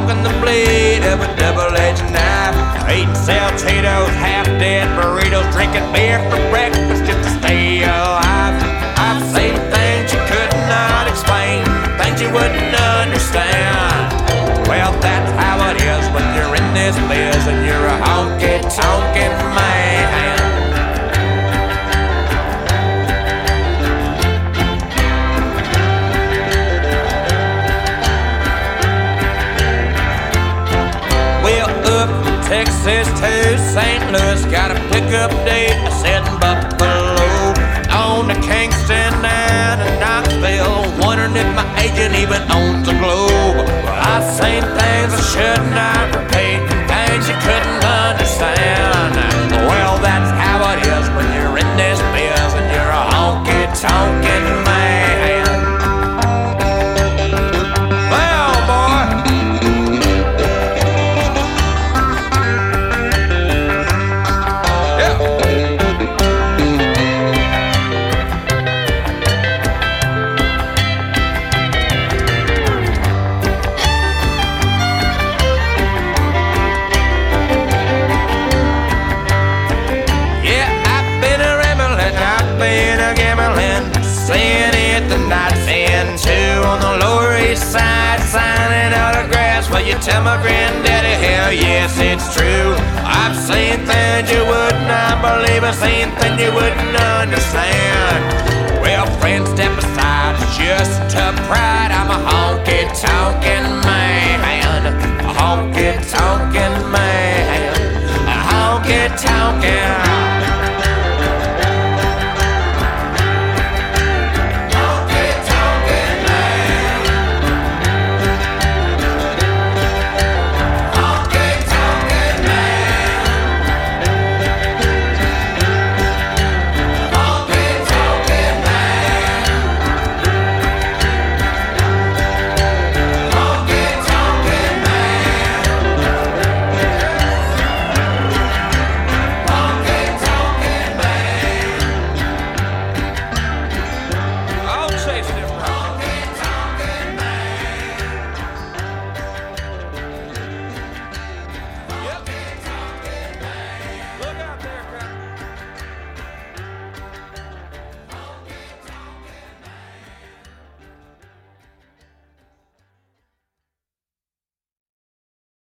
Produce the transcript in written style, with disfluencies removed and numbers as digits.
walking the blade of a double-edged knife. Eating saltitos, half-dead burritos, drinking beer for breakfast just to stay alive. I've seen things you could not explain, things you wouldn't understand. Well, that's how it is when you're in this biz and you're a honky-tonkin' man. Texas to St. Louis, got a pickup date. I said in Buffalo, on to Kingston and to Knoxville, wondering if my agent even owns a Globe. Well, I've seen things I should not repeat, things you couldn't understand. Well, that's how it is when you're in this biz and you're a honky-tonkin' man. Tell my granddaddy, hell yes, it's true. I've seen things you would not believe, I've seen things you wouldn't understand. Well, friends, step aside, it's just a pride. I'm a honky-tonkin'